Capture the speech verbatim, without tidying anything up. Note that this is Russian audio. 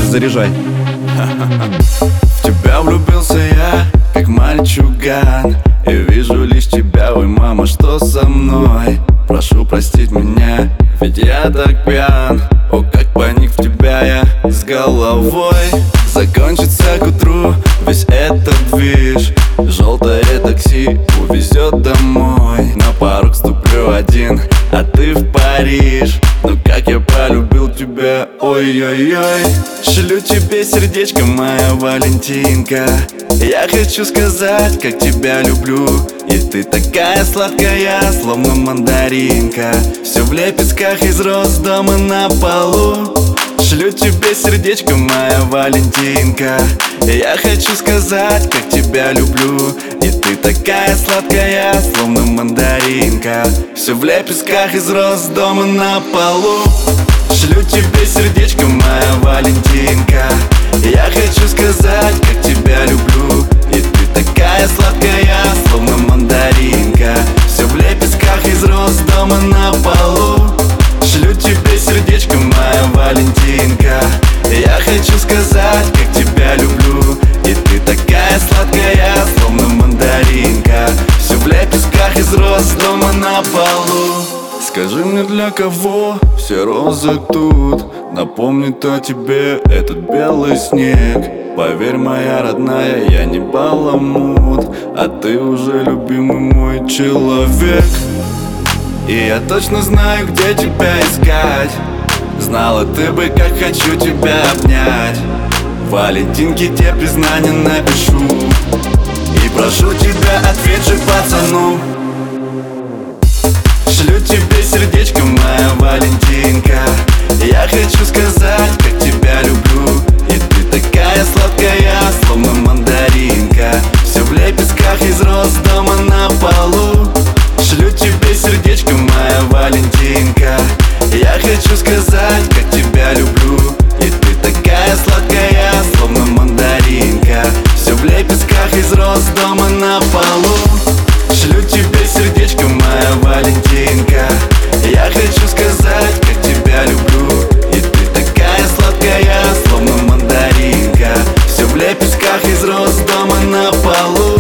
заряжай. В тебя влюбился я, как мальчуган, и вижу лишь тебя, ой, мама, что со мной? Прошу простить меня, ведь я так пьян. О, как паник в тебя я с головой. Закончится к утру весь этот движ. Желтое такси увезет домой. На порог ступлю один, а ты в Париж. Ну как я полюбил тебя, ой-ой-ой. Шлю тебе сердечко, моя Валентинка. Я хочу сказать, как тебя люблю. И ты такая сладкая, словно мандаринка. Все в лепестках из роз дома на полу. Шлю тебе сердечко, моя Валентинка. Я хочу сказать, как тебя люблю. И ты такая сладкая, словно мандаринка. Все в лепестках из роз дома на полу. Шлю тебе сердечко, моя Валентинка. Я хочу сказать, как тебя люблю. И ты такая сладкая, словно мандаринка. Все в лепестках из роз дома на полу. Шлю тебе сердечко, моя Валентинка. Я хочу сказать, как тебя люблю. И ты такая сладкая, словно мандаринка. Все в лепестках из роз дома на полу. Скажи мне, для кого все розы тут? Напомнит о тебе этот белый снег. Поверь, моя родная, я не баламут, а ты уже любимый мой человек. И я точно знаю, где тебя искать. Знала ты бы, как хочу тебя обнять. Валентинке тебе признание напишу. И прошу тебя, ответь же пацану. Шлю тебе сердечко, моя Валентинка. Я хочу сказать, как тебя люблю. И ты такая сладкая, словно мандаринка. Все в лепестках из роз дома на полу. Шлю тебе сердечко, моя Валентинка. Я хочу сказать, как тебя люблю. И ты такая сладкая, словно мандаринка. Все в лепестках из роз дома на полу. Шлю тебе сердечко, моя Валентинка. Я хочу сказать, как тебя люблю. И ты такая сладкая, словно мандаринка. Все в лепестках из роз дома на полу.